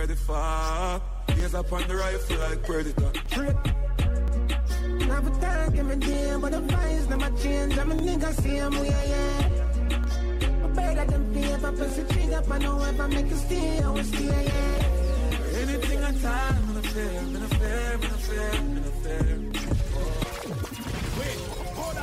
ready for. Gaze up on the rifle like Predator. Never time, give me damn, but the vibes never change. I'm a nigga, see him, yeah. Better than fear, if I press the trigger, I know if I make a steal, I will steal, yeah. Anything I time, I'm in a fair. Wait, hold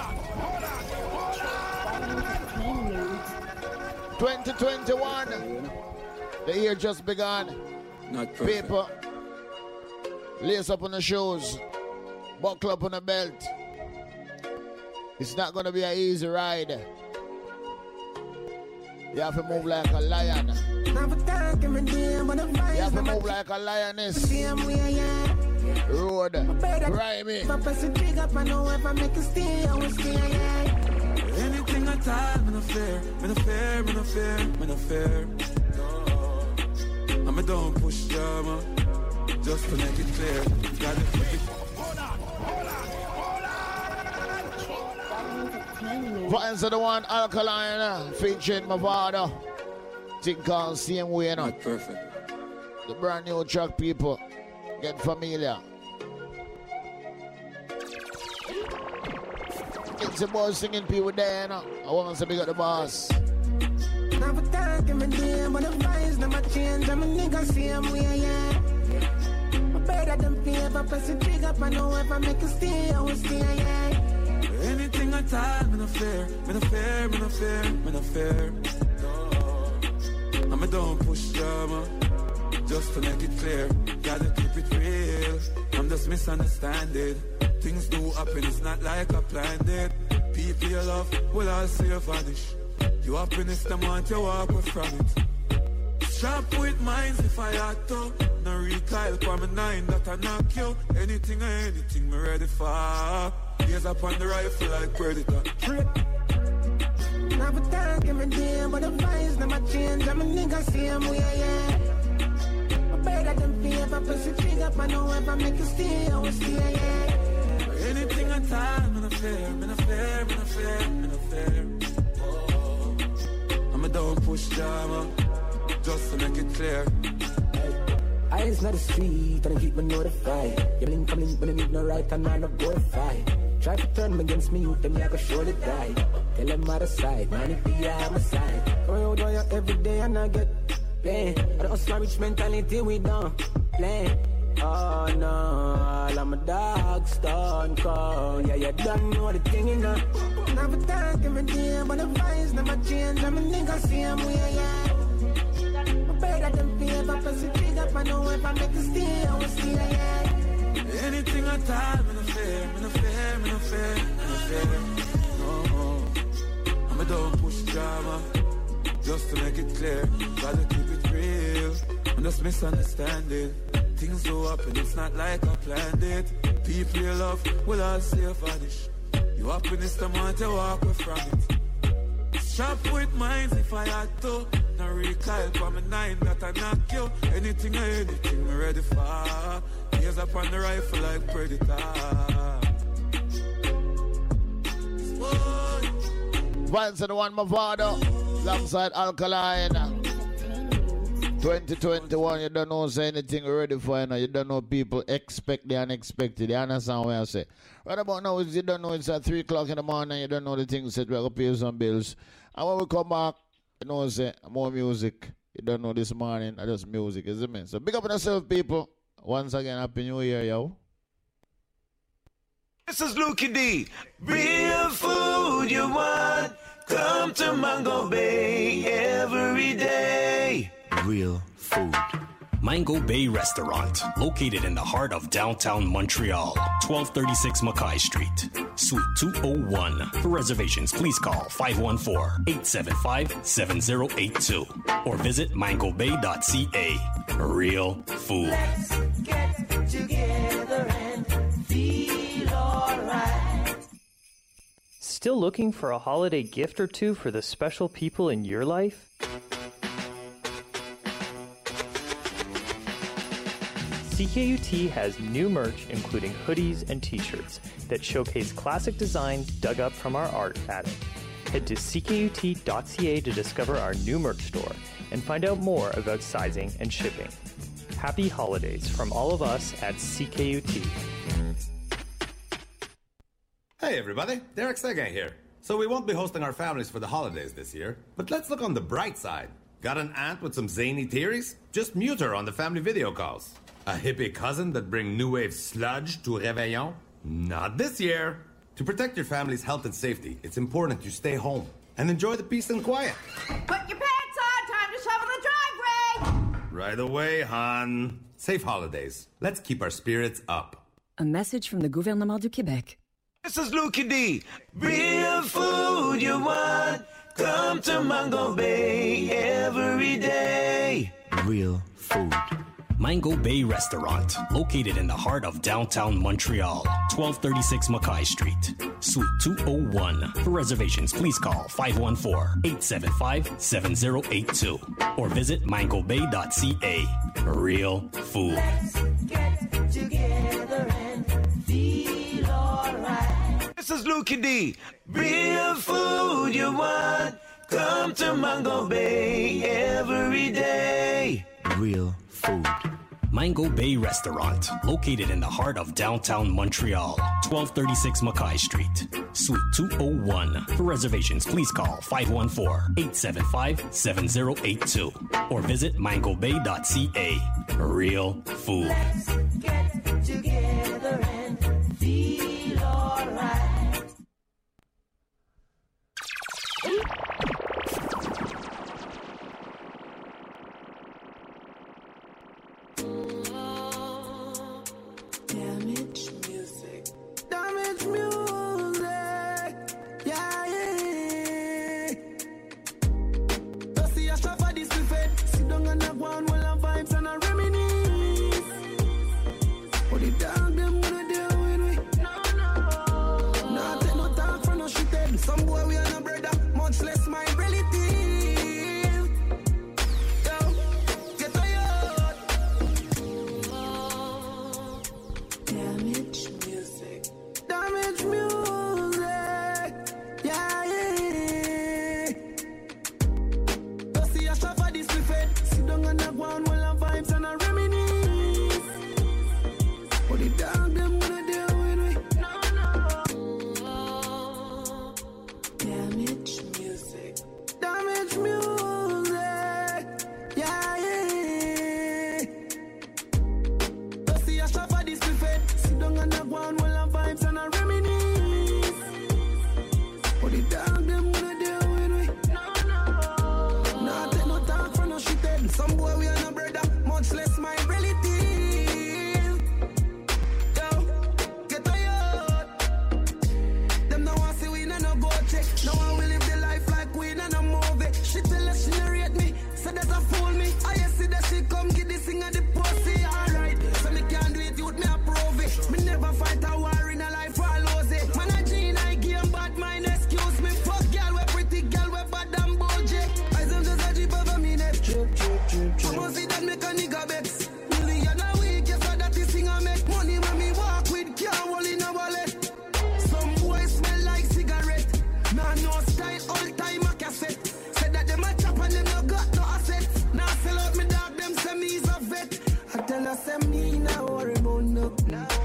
on. 2021, the year just begun. Not perfect. People, lace up on the shoes, buckle up on the belt. It's not gonna be an easy ride. You have to move like a lion. You have to move like a lioness. Road, grimy. Anything I time, I'm in a fair. I'm a don't push drama, just to make it clear. Got it. Buttons of the one Alkaline featuring Mavado. Thing called Same Way. Not perfect. The brand new track, people. Get familiar. It's the boss singing people there, I want to be got the boss. Never talk in my DM, but the vibes never change. I'm a nigga, same way, yeah. Better than fear, if I press the trigger, I know if I make a steal, I will steal, yeah. Anything I time, I'm a fair. I'm a don't push drama, just to make it clear. Gotta keep it real. I'm just misunderstanding. Things do happen, it's not like I planned it. People you love will all see you vanish. You happiness, them want you walk away from it. Sharp with minds if I had to. No recoil for my 9 that I knock you. Anything me ready for. Gaze up on the rifle like Predator. Never talk in my DM, but the vibes never change. I'm a nigga, same way, yeah. Better than fear, if I press the trigger, I know if I make a steal, I will steal, yeah. Anything I time, I'm in a fair. I'm a don't push drama, just to make it clear. I is not the street, and I keep me notified. You blink, but I need no right, and I no go fight. Try to turn me against me, you them like a surely die. Tell them out of sight, money be on my side. Going out on you every day, and I get paid. I don't smart rich mentality, we don't play. Oh no, all of my dogs done cold. Yeah, you don't know the thing, you know. Never talk in my DM, but the vibes never change. I'm a nigga, same way, yeah. Better than fear, if I press the trigger, I know if I make a steal, I will steal, yeah. Anything I time, I'm in a fair. No, I'm a don't push drama, just to make it clear. Gotta keep it real. I'm just misunderstanding. Things do happen, it's not like I planned it. People you love will all see you vanish. You happiness, them want to walk away from it. Sharp with minds if I had to. No recoil for my 9 that I knock you. Anything me ready for. Gaze up on the rifle like Predator. Once and one Mavado alongside Alkaline. 2021, you don't know say anything ready for you. You don't know people expect the unexpected. You understand what I say? Right about now, you don't know it's at 3 o'clock in the morning. You don't know the things that we're going to pay some bills. And when we come back, you know, say more music. You don't know this morning, just music, isn't it? So big up on yourself, people. Once again, Happy New Year, yo. This is Lukey D. Real food you want, come to Mango Bay every day. Real food. Mango Bay Restaurant, located in the heart of downtown Montreal, 1236 Mackay Street, Suite 201. For reservations, please call 514-875-7082 or visit mangobay.ca. Real food. Let's get together and feel alright. Still looking for a holiday gift or two for the special people in your life? CKUT has new merch including hoodies and t-shirts that showcase classic designs dug up from our art attic. Head to ckut.ca to discover our new merch store and find out more about sizing and shipping. Happy holidays from all of us at CKUT. Hey everybody, Derek Seguin here. So we won't be hosting our families for the holidays this year, but let's look on the bright side. Got an aunt with some zany theories? Just mute her on the family video calls. A hippie cousin that bring new wave sludge to Réveillon? Not this year. To protect your family's health and safety, it's important you stay home and enjoy the peace and quiet. Put your pants on, time to shovel the driveway! Right away, hon. Safe holidays. Let's keep our spirits up. A message from the Gouvernement du Québec. This is Lukie D. Real food you want, come to Mango Bay every day. Real food. Mango Bay Restaurant, located in the heart of downtown Montreal, 1236 Mackay Street, Suite 201. For reservations, please call 514-875-7082 or visit mangobay.ca. Real food. Let's get together and feel alright. This is Lukie D. Real food you want, come to Mango Bay every day. Real food. Mango Bay Restaurant, located in the heart of downtown Montreal, 1236 Mackay Street, Suite 201. For reservations, please call 514-875-7082 or visit mangobay.ca. Real food. Let's get together and feel alright. Damage music. Damage music. Yeah, yeah. Don't see a shop for this buffet. Sit down and a go on while I'm vibes and a reminisce. What the dog them gonna do with me? No. Nah, take no talk for no shit. Some boy we are no brother, much less my relative. Yo, get tired. Damage music. Damage music. Yeah, yeah. Don't see a shop for this buffet. Sit down and a go on while I'm vibes and a reminisce. What the dog them gonna do with me? No. Damage music. Damage music. Yeah, yeah. Don't see a shop for this buffet. Sit down and a go on while I'm vibes and a reminisce. What the dog them gonna do with me? No. Nah, take no talk for no shit. Some boy we are no brother, much less my relative. Yo, get tired. Them no want see we no go check. No one will live the life like we no movie. She tell us she no rate me, so that a fool me. I see that she come get this thing at the pussy. Alright, so me can't do it, youth me approve it. Me never fight a war in a life or lose it. Man a G I game bad mind, excuse me. Fuck girl we pretty girl we bad and bougie. I some just a jeep over me neck. Trip. I must see that make a nigga vex. Million a week, yes so that this thing I make money when me walk with can't hold in a wallet. Some boys smell like cigarette. Nah no style, all time a cassette. Said that them a chop and them no got no assets. Now sell out me dog, them say me is a vet. I tell her say me no worry about no.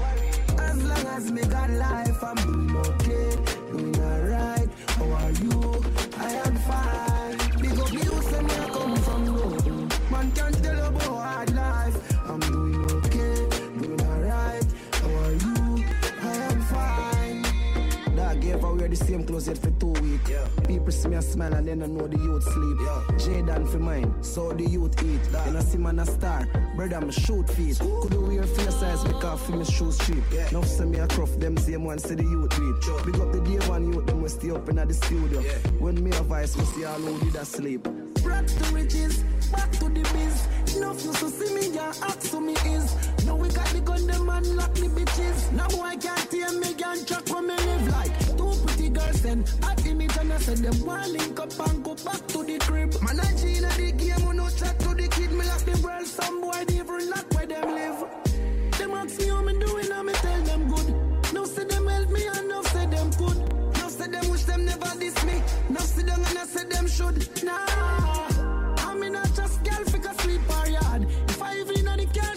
As long as me got life, I'm doing okay, doing alright. How are you? I am fine. Big up you, say me I come from home. Man can't tell about hard life. I'm doing okay, doing alright. How are you? I am fine. That gave away the same clothes yet for 2 weeks. People see me a smile and then I know the youth sleep. Jaden for mine, so the youth eat. Then I see man a star, brother me shoot feet. Could you wear face size because for me shoes cheap. Now see me a cruff, them same one see the youth read. Big up the day one youth, them we stay up in the studio. When me a voice, we see all who did a sleep. Back to riches, back to the biz. Enough you to see me, ya ask to me is. Now we got the gun, them man lock me bitches. Now boy can't hear me, can't track where me live like. Two pretty girls and at image and I said them one link up and go back to the crib. Man I Gina the game, we no chat to the kid. Me lock the world, some boy they even lock where them live. Them ask me how me doing and me tell them good. Now say them help me and now say them could. Now say them wish them never diss me. Now sit down and I say them should. Nah, I mean not just girl figure sleep or yard. If I even in the car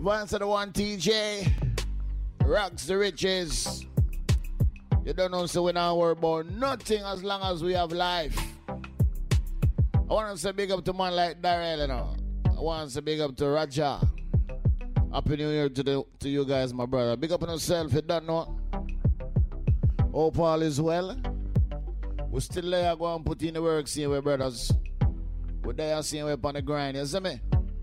Vance of the one TJ. Rocks the riches. You don't know, so we not worry about nothing as long as we have life. I want to say big up to man like Darrell, you know. I want to say big up to Raja. Happy New Year to you guys, my brother. Big up on yourself, you don't know. Hope all is well. We still there, go and put in the work, seeing we brothers. We're there seeing we up on the grind, you see me?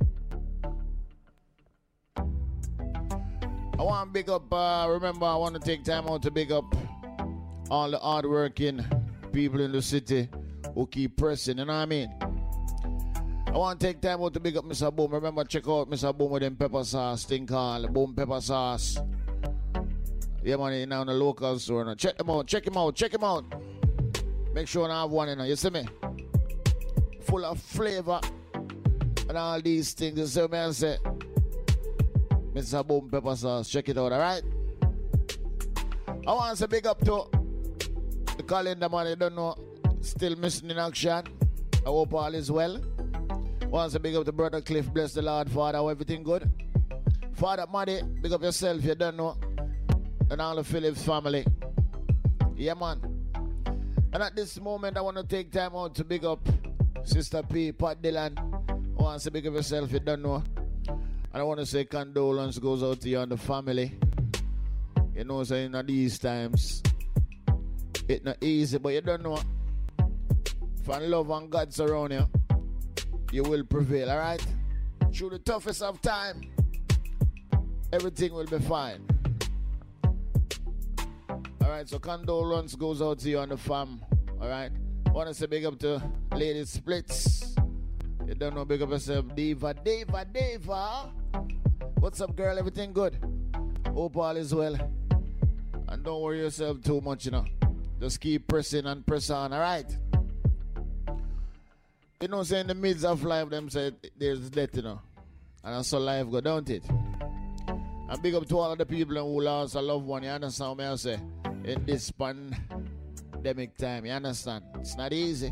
I want to big up, remember I want to take time out to big up all the hard-working people in the city who keep pressing, you know what I mean? I want to take time out to big up Mr. Boom. Remember, check out Mr. Boom with them pepper sauce, thing called Boom Pepper Sauce. Yeah, man, you know, in the local store. Now. Check them out, check him out, check him out. Make sure I have one, you know, you see me? Full of flavor and all these things, you see what I say? Mr. Boom Pepper Sauce, check it out, alright? I want to say big up to the calendar, man, you don't know, still missing in action. I hope all is well. Once a big up to Brother Cliff, bless the Lord, Father, everything good. Father Maddy, big up yourself, you don't know. And all the Phillips family. Yeah, man. And at this moment, I want to take time out to big up Sister P, Pat Dillon. Once a big up yourself, you don't know. And I want to say condolence goes out to you and the family. You know, saying at these times, it's not easy, but you don't know. If love and God's around you, you will prevail, alright? Through the toughest of time, everything will be fine. Alright, so condolence goes out to you and the fam, alright? I want to say big up to Lady Splits. You don't know, big up yourself, Diva. What's up, girl? Everything good? Hope all is well. And don't worry yourself too much, you know. Just keep pressing and press on, alright? You know, say in the midst of life, them say there's death, you know. And that's how life go, don't it? And big up to all of the people who lost a loved one, you understand what I say? In this pandemic time, you understand? It's not easy.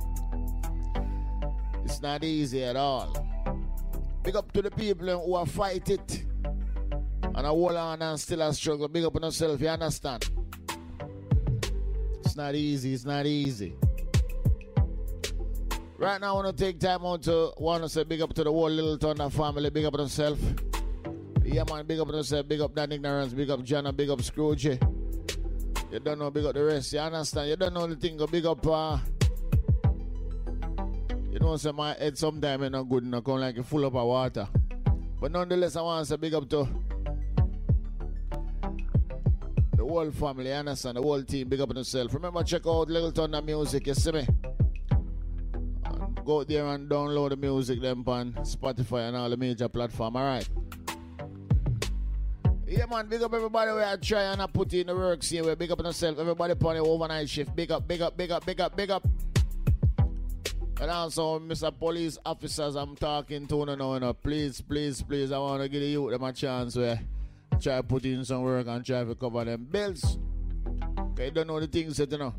It's not easy at all. Big up to the people who are fight it. And I hold on and still a struggle. Big up on yourself, you understand? It's not easy, it's not easy. Right now, I want to take time out to say big up to the whole Little Thunder family. Big up on yourself. Yeah, man, big up on yourself. Big up Dan Ignorance. Big up Jana. Big up Scrooge. You don't know, big up the rest. You understand? You don't know the thing. Big up, you know, say my head sometimes is not good enough. Come like full up of water. But nonetheless, I want to say big up to the whole family. You understand? The whole team. Big up on yourself. Remember, check out Little Thunder Music. You see me? Go out there and download the music them on Spotify and all the major platforms, alright? Yeah, man, big up everybody where I try and I put in the work, see where big up on yourself, everybody on the overnight shift, big up, big up, big up, big up, big up. And also, Mr. Police officers I'm talking to now, please, please, please, I want to give the youth them a chance where try to put in some work and try to cover them bills. Okay, you don't know the things that, you know.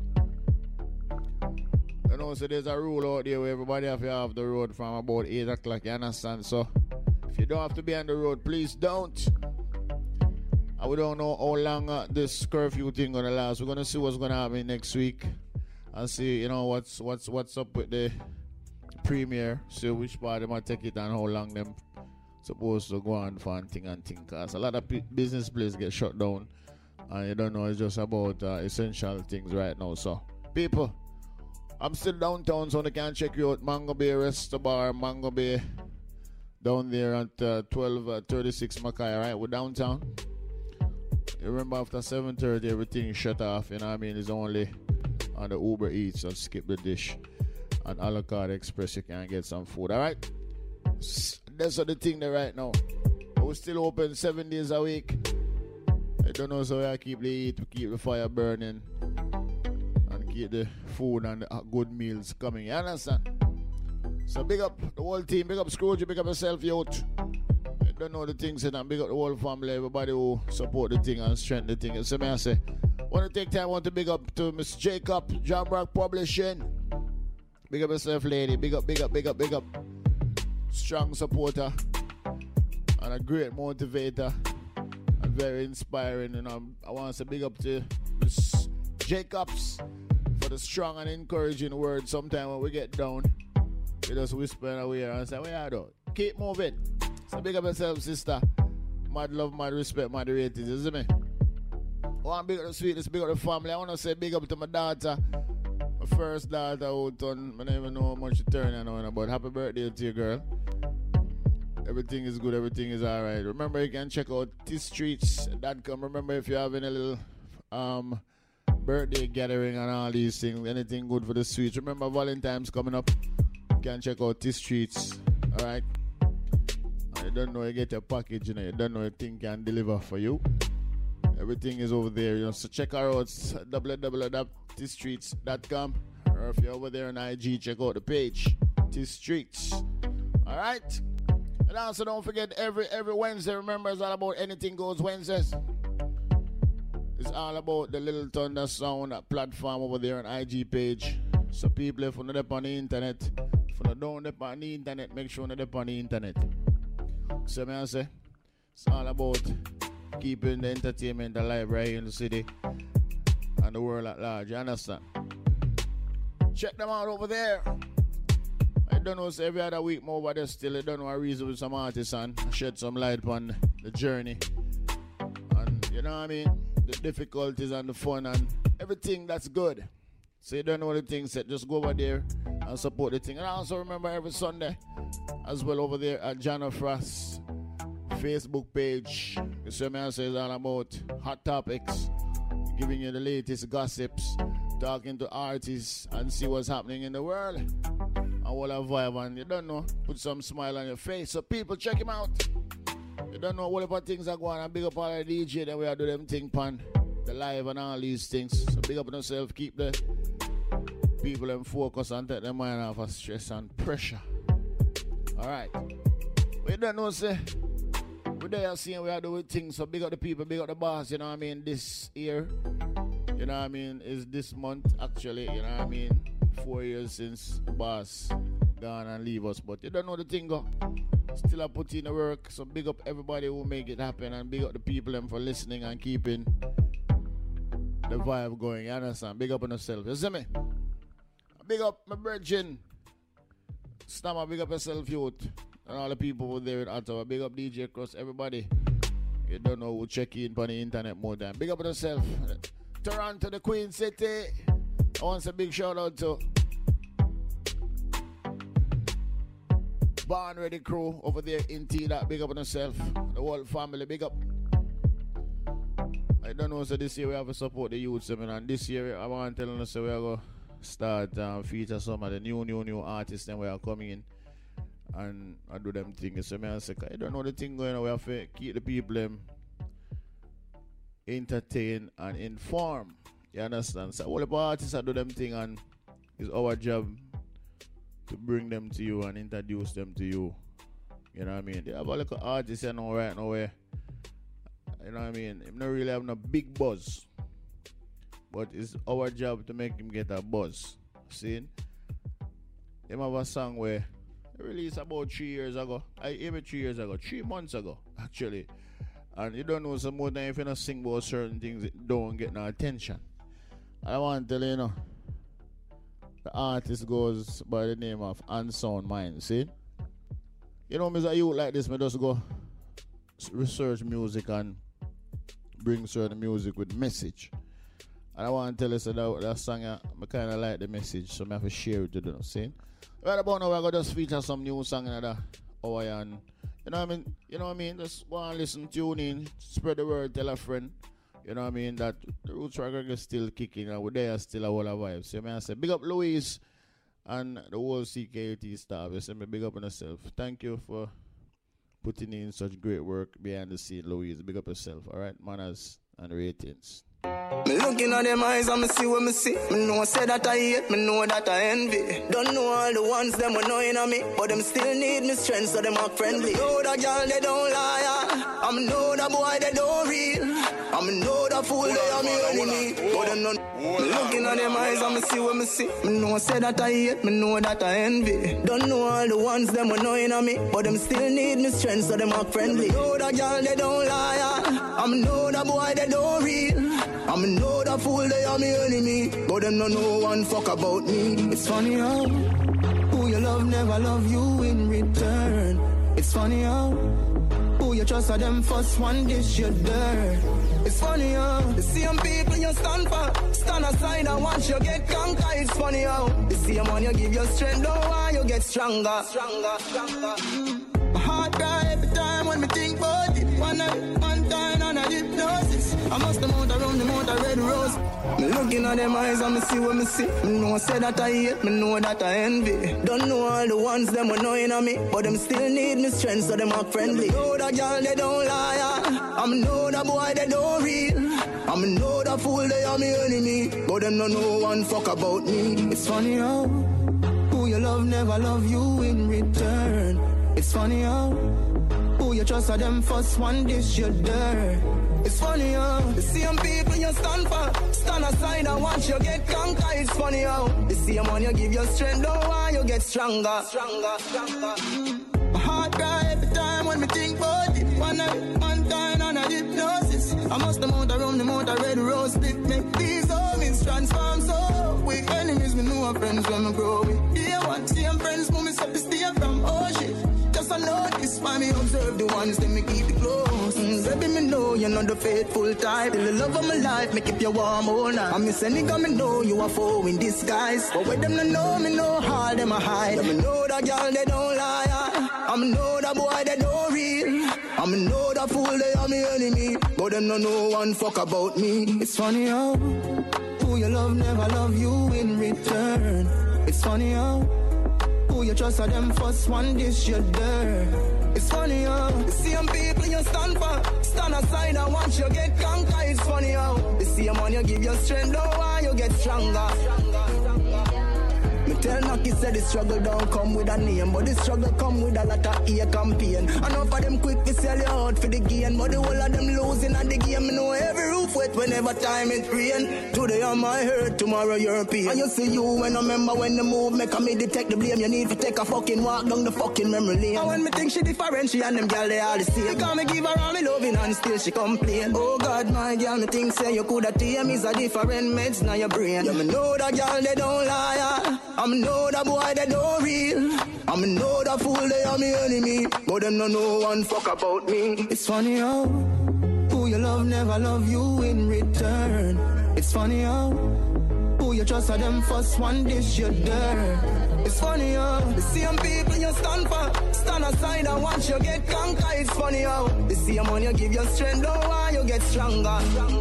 You know, so there's a rule out there where everybody have to have the road from about 8 o'clock, you understand? So, if you don't have to be on the road, please don't. And we don't know how long this curfew thing gonna last. We're gonna see what's gonna happen next week. And see, you know, what's up with the premiere. See which part they might take it and how long them supposed to go on for and thing. Cause a lot of business places get shut down. And you don't know, it's just about essential things right now. So, people, I'm still downtown, so they can check you out. Mango Bay Rest Bar, Mango Bay, down there at 1236 Mackay, right? We're downtown. You remember after 7:30, everything shut off, you know what I mean? It's only on the Uber Eats, so skip the dish. And a la carte express, you can get some food, all right? That's the thing there right now. We're still open 7 days a week. I don't know, so I keep the heat, to keep the fire burning. Get the food and the good meals coming, you understand? So big up the whole team, big up Scrooge, big up yourself, youth. I don't know the things, and big up the whole family, everybody who support the thing and strengthen the thing. So I say, want to take time, want to big up to Miss Jacob, John Brock Publishing. Big up yourself, lady, big up, big up, big up, big up. Strong supporter. And and a great motivator and very inspiring. And I want to say big up to Miss Jacobs for the strong and encouraging words. Sometimes when we get down, we just whisper in our ear and say, "Where are you? Keep moving." So big up yourself, sister. Mad love, mad respect, mad ratings, you see me? I want to big up the sweetness, big up the family. I want to say big up to my daughter. My first daughter out on, I don't even know how much she turned on, but happy birthday to you, girl. Everything is good, everything is alright. Remember, you can check out tstreets.com. Remember, if you're having a little birthday gathering and all these things, anything good for the sweets. Remember, Valentine's coming up. You can check out T-Streets, alright? You don't know you get your package, you know, you don't know a thing can deliver for you. Everything is over there, you know, so check her out, www.tstreets.com, or if you're over there on IG, check out the page, T-Streets, alright? And also don't forget, every Wednesday, remember, it's all about Anything Goes Wednesdays. It's all about the Little Thunder Sound platform over there on IG page. So people, if you're not on the internet, if you're not on the internet, make sure you're not on the internet. So I say, it's all about keeping the entertainment alive right here in the city and the world at large. You understand? Check them out over there. I don't know, so every other week more, but still I don't know a reason with some artists and shed some light on the journey. And you know what I mean? The difficulties and the fun and everything that's good. So you don't know the things that just go over there and support the thing. And I also remember every Sunday as well over there at Jana Frost Facebook page. You see me, I say it's all about hot topics, giving you the latest gossips, talking to artists and see what's happening in the world. And all that vibe, and you don't know, put some smile on your face. So people, check him out. You don't know what about things are going on. Big up all the DJ, then we are do them thing pan, the live and all these things. So big up on yourself, keep the people in focus and take their mind off of stress and pressure. Alright. We don't know, say, we there seeing we are doing things, so big up the people, big up the boss, you know what I mean, this year, you know what I mean, is this month actually, you know what I mean, 4 years since the boss gone and leave us, but you don't know the thing go. Still I put in the work, so big up everybody who make it happen and big up the people them for listening and keeping the vibe going, you understand? Big up on yourself, you see me? Big up my brethren. Stammer, big up yourself, youth. And all the people over there in Ottawa. Big up DJ Cross, everybody. You don't know who check in on the internet more than. Big up on yourself. Toronto, the Queen City. I want a big shout out to Born Ready crew over there in T-Dot. Big up on yourself. The whole family, big up. I don't know, so this year we have to support the youth seminar. And this year I want to tell you, so we are going to start feature some of the new artists and we are coming in and I do them things. So I say, I don't know the thing going on. We have to keep the people entertained and informed. You understand? So all the artists do them thing and it's our job to bring them to you and introduce them to you. You know what I mean? They have a little artist, you know, right now where, you know what I mean? Him not really have no big buzz. But it's our job to make him get a buzz. See? Him have a song where he released about 3 years ago. Even 3 years ago. 3 months ago, actually. And you don't know some more than if you don't sing about certain things, it don't get no attention. I want to tell you, the artist goes by the name of Unsound Mind. See? You know, Mr. Youth like this, I just go research music and bring certain music with message. And I want to tell you so that song, I kind of like the message, so I have to share it with you. See? Right about now, we're going to just feature some new song in the hour. And you know what I mean? You know what I mean? Just go and listen, tune in, spread the word, tell a friend. You know what I mean? That the Roots Record is still kicking and we're there still a whole of vibes. So I say, big up Louise and the whole CKUT staff. You say, big up on yourself. Thank you for putting in such great work behind the scene, Louise. Big up yourself, all right? Manners and ratings. Me looking at them eyes and me see what me see. Me know say that I hate, me know that I envy. Don't know all the ones them were knowing on me, but them still need me strength so them are friendly. I know that girl they don't lie, I know that boy they don't real. I'm know the fool they are me enemy. But them not looking at them eyes and me see what me see. Me know say that I hate, me know that I envy. Don't know all the ones them annoying on me, but them still need me strength so them act friendly. Know the girl they don't lie, I'm know the boy they don't real. I'm know the fool they are me enemy, but them no know one fuck about me. It's funny how who you love never love you in return. It's funny how who you trust are them first one dish you dirt. It's funny how the same people you stand for stand aside and watch you get conquered. It's funny how the same one you give your strength, don't want you get stronger. My heart cry every time when me think about it. One night, one time on a hypnosis. I must have mount around the mount a red rose. Me looking at them eyes and me see what me see. Me know say that I hate, me know that I envy. Don't know all the ones them annoying on me, but them still need me strength so them act friendly. Know the girl they don't lie, I'm know the boy they don't real. I'm know the fool they are me enemy, but them no know one fuck about me. It's funny how who you love never love you in return. It's funny how who you trust are them first one dish you dirt. It's funny how the same people you stand for stand aside and watch you get conquered. It's funny how the same one you give your strength, don't want you get stronger. My heart cry every time when me think about it. One night, one time on a hypnosis. I must have mount around the mount a red rose split. Make these homies transform so quick. Enemies me know are friends when me grow with. Dear one, same friends move me so to stay from oh shit. Just I notice why me observe the ones that me keep it close. Baby, me know you're not the faithful type. The love of my life, me keep you warm all night. I'm a nigga, me know you are foe in disguise. But with them no know, me know how them a hide. Me know the girl they don't lie. I'm know the boy they don't real. I'm know the fool they are me enemy, but them no know one fuck about me. It's funny how who you love never love you in return. It's funny how who you trust are them first one dish you dirt. It's funny how the same people you stand for stand aside and watch you get conquered. It's funny how the same one you give your strength, don't want you get stronger. Me tell Naki said the struggle don't come with a name, but the struggle come with a lot of ear campaign. I know for them quick to sell you out for the gain, but the whole of them losing at the game. Me know every roof wet whenever time it rain. Today on my hurt, tomorrow you're pain. And you see you when I remember when the move make me detect the blame. You need to take a fucking walk down the fucking memory lane. And when me think she different, she and them girl they all the same. Because me give her all me loving and still she complain. Oh God, my girl, me think say you coulda tame is a different meds now your brain. Yeah, me know that girl they don't lie. I'm know the boy they don't real. I'm know the fool they are me enemy, but them no know one fuck about me. It's funny how who you love never love you in return. It's funny how who you trust are them first one dish you dirt. It's funny how the same people you stand for stand aside and watch you get conquered. It's funny how the same one you give your strength, don't want you get stronger.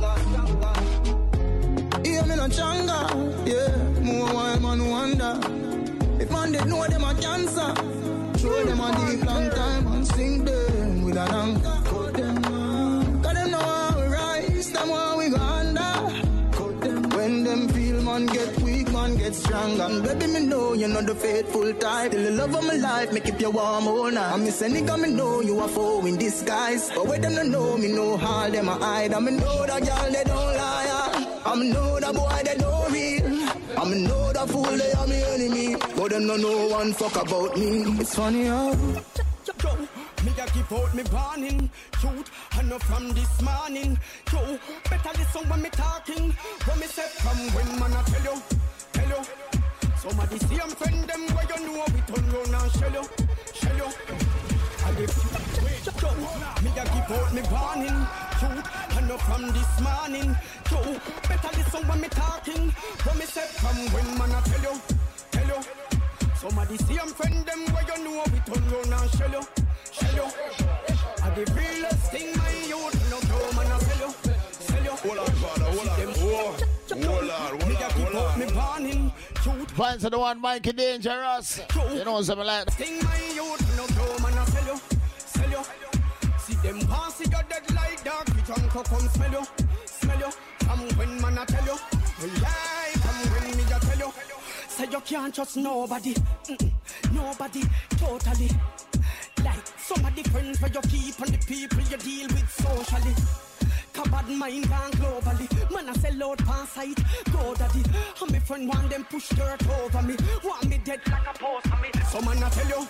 Yeah, me not stronger. Yeah, more wild man wonder. If man they know them a cancer, show them a deep long time and sing them with an anchor. Cut them on. Cause them know how we rise, them how we go under. Cut them. When them feel man get weak, man get strong. And baby me know you're not the faithful type. Till the love of my life, me keep you warm all night. And me say nigga me know you are foe in disguise. But when them don't know, me know how them a hide. And me know that girl they don't lie. I'm know the boy they don't real. I'm know the fool they are me enemy, but them no know one fuck about me. It's funny how me a give out me warning, youth. I know from this morning, yo. Better listen when me talking. When me say from when man I tell you. Some of the same friend them where you know we turn round and shell you. And if me a give out me warning, youth. I know from this morning, yo. Better listen when me talking. When me say from when man I tell you. Some of the same friend them where you know we turn round and shell you. And the realest thing my youth no go man I sell you. Hold on, father, hold on. Me a keep up me warning. Fine to the one Mikey Dangerous. You know something like that. Thing my youth no go man I sell you. See them pass you dead like dog. We drunk come smell you. Come when man I tell you. Yeah, come when me I tell you. Say you can't trust nobody. Nobody, totally. Like some of the friends where you keep and the people you deal with socially. A bad mind gone globally. Man, I sell out pan sight. Go daddy. And my friend want them push dirt over me. Want me dead like a post on me. So man, I tell you.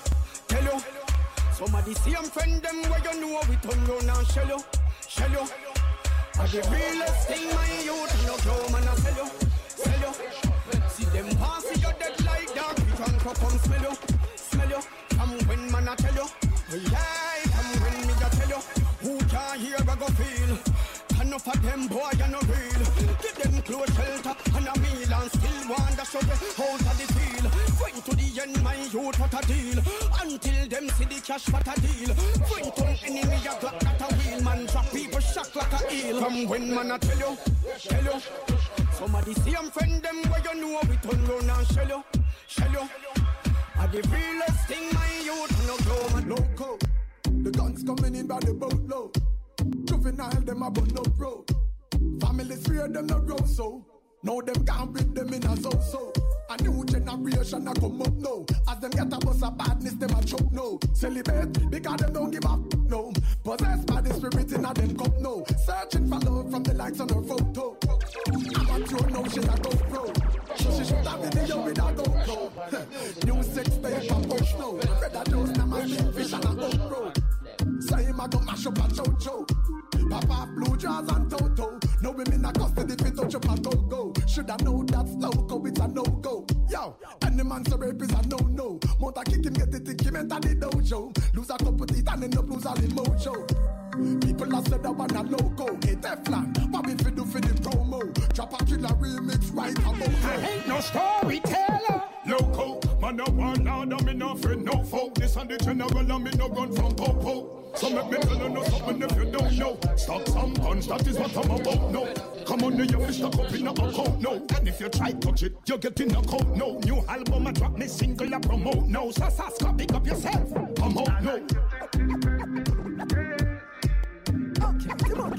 Somebody see them friend them where you know we turn round and shell you. I the realest thing my youth. No grow man, I sell you. See them pass you dead like dark. We can come smell you. Come when man, I tell you. Yeah, come when me, I tell you. Who can hear, I go feel. Enough of them boy, you no real. Give them close shelter and a meal and still want to show me out of the field. Going to the end, my youth, what a deal. Until them see the cash, what a deal. Going to an enemy, a glock, not a wheel. Man, drop people, shock like a eel. Come when man, I tell you. Somebody see them friend them where you know we turn round and shell you. I the realest thing, my youth, no grow, man. Loco, the guns coming in by the boatload. Juvenile, them about no bro. Families fear them no grow so. Now them can't bring them in a so. A new generation a come up now. As them get a bus of badness, them a choke now. Celebrate because them don't give up no. Possessed by the spirit in a them cup now. Searching for love from the likes on her photo. I'm not sure now she a go pro. So she should have video with a GoPro. New sex tape and push now. Red Joe's now my fish and a GoPro. Say him a go mash up a chocho. Papa blue jaws and Toto. No women a custody if you touch up a go-go. Shoulda know that's loco, it's a no-go. Yo, any man so rape is a no-no. Mount kick him, get it, think him enter the dojo. Lose a couple teeth and end up lose all the mojo. People have said that one a loco. Hey Teflon, what we fi do for the promo? Drop a killer remix right about I ain't no storyteller. Loco, man a warlord and me no friend no foe. This and the general and me no run from popo. So make me tell you know something if you don't know. Stop some guns, that is what I'm about, no. Come on, you fish stuck up in a account, no. And if you try touch it, you get in a coat, no. New album, I drop me single, I promote, no. So Saska, pick up yourself, come out, no. Okay, come on,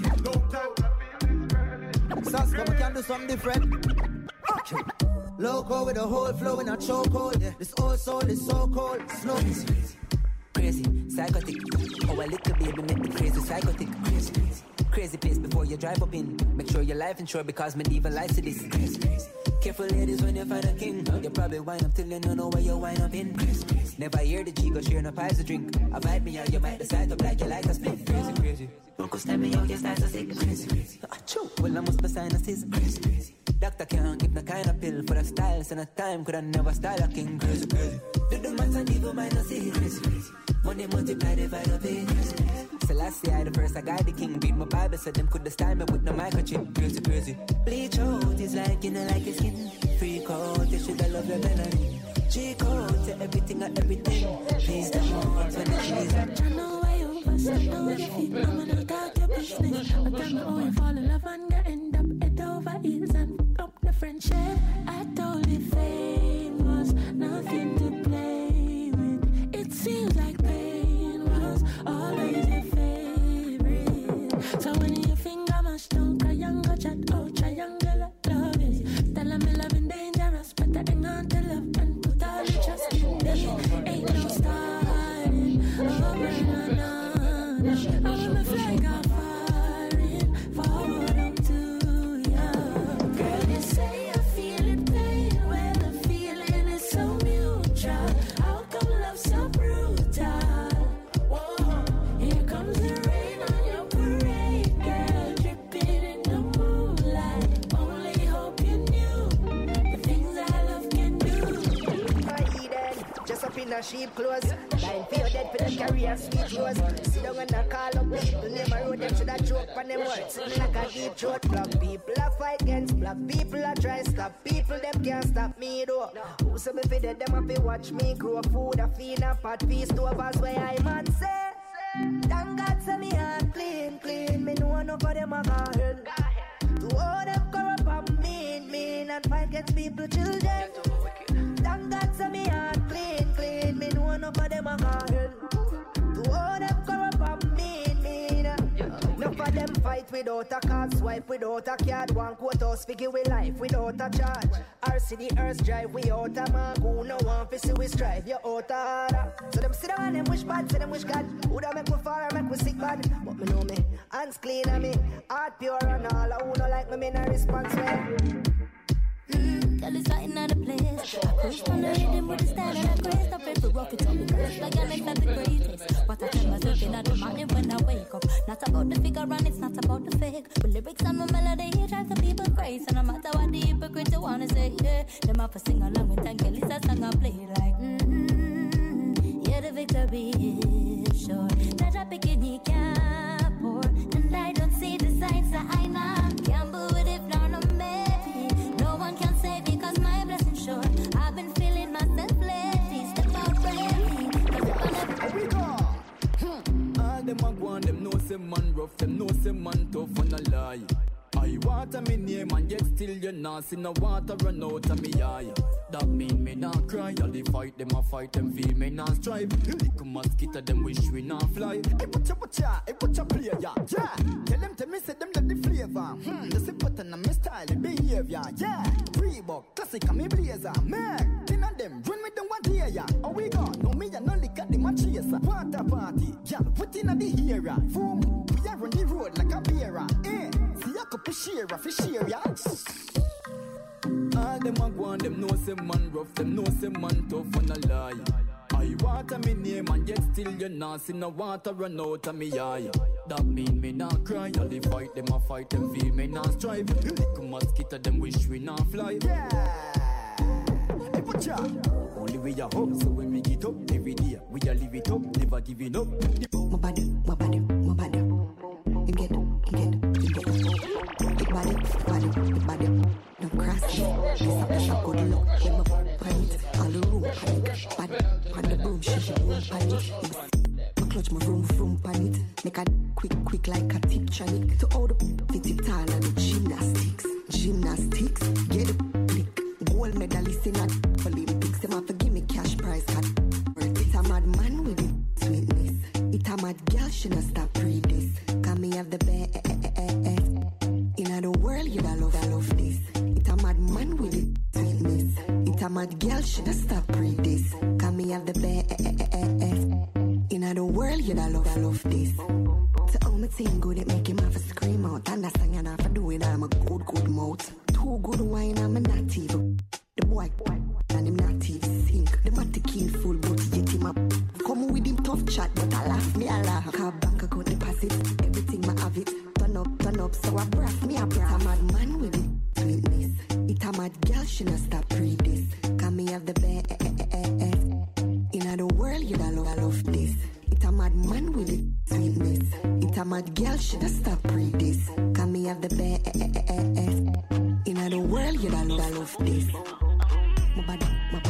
Saska, we can do something different. Okay. Loco with a whole flow in a chokehold. Yeah. This old soul is so cold. Snow. Crazy, psychotic. Oh, a little baby make me crazy, psychotic. Crazy place before you drive up in. Make sure your life insured because medieval life to this. Careful ladies when you find a king. You probably wind up till you don't know where you wind up in. Never hear the G go sharing a pies to drink. Avoid me or you might decide to black you like a split. Crazy. Don't go stand me out, your style's so sick. Crazy. Well, I must be sinuses. Crazy. Doctor can't give no kind of pill for the styles and a time could I never style a king. Crazy. Do the maths and evil minus it. Crazy. Money multiply, divide of it. Selassie, I the first, I got the king. Read my Bible, so them could style me with no microchip. Crazy. Bleach out is like, you know, like your skin. Freak out, you should have loved your melody. Cheek out to everything or everything. Please don't want when the cheese up. I know why you bust, I know what you feel. I'm gonna talk your business. I tell me how you fall in love and get end up head over heels and fuck up the friendship. I told you fame was nothing to play with. It seems like pain was always your favorite. So when your finger mash down, triangle chat, oh triangle love is. Tell them me loving dangerous, but I hang on to love and put all the trust in them. Ain't no starting over another. I want my flag off firing forward on to ya. Girl, you say I feel it pain, well the feeling is so mutual. How come love so brutal? Whoa, here comes the rain on your parade, girl, dripping in the moonlight. Only hope you knew the things that love can do. Just up in a sheep clothes. Dying for your dead for the career sweet rose. Sit down and I call up people. Never wrote them should have joke on them words. Like a deep throat. Black people I fight against. Black people I try stop. People them can't stop me though. Who say me fi dead them have to watch me grow. Food I feed a pot feast overs where I man say. Thank God say me heart clean. Me know enough of them a go hell. To all them corrupt and mean and fight against people children. Thank God say me heart clean. Me know enough of them a go hell. To all them corrupt and mean. Enough of them fight without a card, swipe without a card. One quote us figure with life without a charge. RC the earth drive we out a mark. Who no one fi see we strive, you out order. So them sit down and them wish bad, say them wish God woulda make we far, make we sick bad. But me know me, hands clean on me, heart pure and all. Who no like me no response well. Girl is right in the place. I cruise on the rhythm with the style and I grace. I'm ready to rock it up because like I make that the greatest. But I tell myself in the morning when I wake up. Not about the figure and it's not about the fake. But lyrics and my melody, it drives the people crazy. And no matter what the hypocrite you wanna say, yeah. Them have to sing along with and Kelly's a song I play like, yeah, the victory is sure. That I pick any can't pour. And I don't see the signs that I know. Can't believe if not no maybe. No one can save me cause my blessing short. I've been feeling myself lately. Step out ready. Here we go. All them a go and them know some man rough. Them know some man tough and a lie. I water me name and yet still you not see no water run out of me eye. That mean me not cry. All the fight them a fight them feel me not strive. Little mosquito them wish we not fly. Hey watcha play ya, yeah. Tell me say them that the flavor. This is pattern and my style, the behavior, yeah. Reebok, classic and me blazer, man. Ten of them run me down one day, yeah. Oh we gone, no me and no lick at the match chaser. Water party, y'all put in the era. Boom, we are on the road like a bearer, eh. See a couple share of fish here, yeah. All them a go and them know some man rough, them know some man tough and a lie. I water me name and yet still you not see no water run out of me eye. That mean me not cry. All the fight them a fight them feel me not strive. Little mosquito them wish we not fly. Yeah. Hey watcha. Only we a hope, so when we get up every day we a live it up, never giving up. My body. You get. Big body. No crosses. This a good look. When my panic, all the room panic. Bad, on the broom, she room panic. My clutch, my room panic. Make a quick like a tip tronic. To all the fit it all and the gymnastics. Get the click. Gold medalist in a Olympics. Them have to give me cash prize cut. It's a mad man with it sweetness. It's a mad girl, she not stop read this. Can me have the best. In the world, you da love this. It's a mad man with it sweetness. It's a mad girl, she not stop read this. Can me have the best. In the world, you da love this. So all my team good, it make him have a scream out. And that's thing I have to do it, I'm a good mouth. Too good wine, I'm a native. The boy, and him native sink. The matic king full, but get him up. Come with him tough chat, but I laugh. Car bank account deposit, everything I have it. Turn up, so I brass me up. It's a mad man with it sweetness. It's a mad girl, she not stop read this. Can me have the best. In the world, you da love this. It's a mad man with it sweetness. It's a mad girl, she not stop read this. Can me have the best. In the world, you da love this. My body.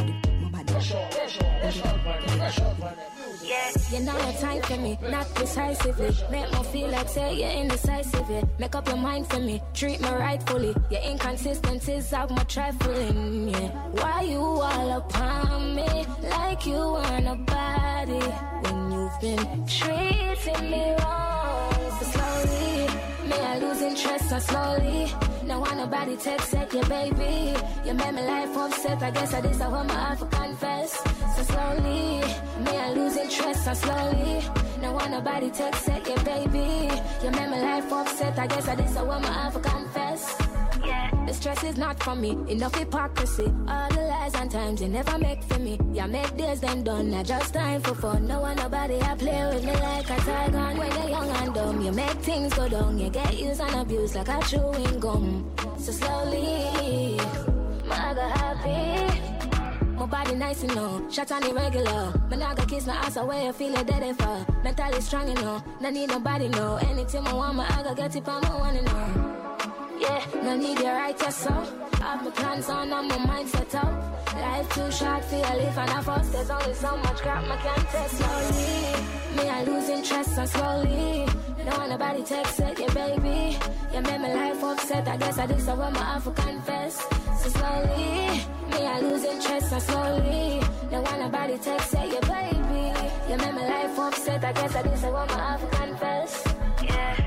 You know no time for me, not decisively. Make me feel like say you're indecisive. Yeah. Make up your mind for me, treat me rightfully. Your inconsistencies have my trifling. Yeah. Why you all upon me like you are nobody when you've been treating me wrong? So slowly, me I lose interest so slowly. No one nobody text you, baby. You made my life upset. I guess this is what I have to confess. So slowly, me I lose interest so slowly. No one nobody text you, baby. You made my life upset. I guess this is what I have to confess. Yeah. The stress is not for me, enough hypocrisy. All the lies and times you never make for me. You make days then done, not just time for fun. No one nobody I play with me like a tiger. When you're young and dumb, you make things go down. You get used and abused like a chewing gum. So slowly, my God happy. My body nice, you know, shot on the regular. Man, I got kiss my ass away, I feel it dead for. Mentally strong, you know, no need nobody, know. Anything I want, I gotta get it on my one, you know. Yeah, no need your right yourself. Have my plans on and my mind set up. Life too short for you live and I force. There's only so much crap I can't take. Slowly, me I lose interest and slowly. No one nobody text it, yeah baby. You made my life upset, I guess I did so what I have to confess. So slowly, me I lose interest and slowly. No one nobody text it, yeah baby. You made my life upset, I guess I did so what I have to confess. Yeah.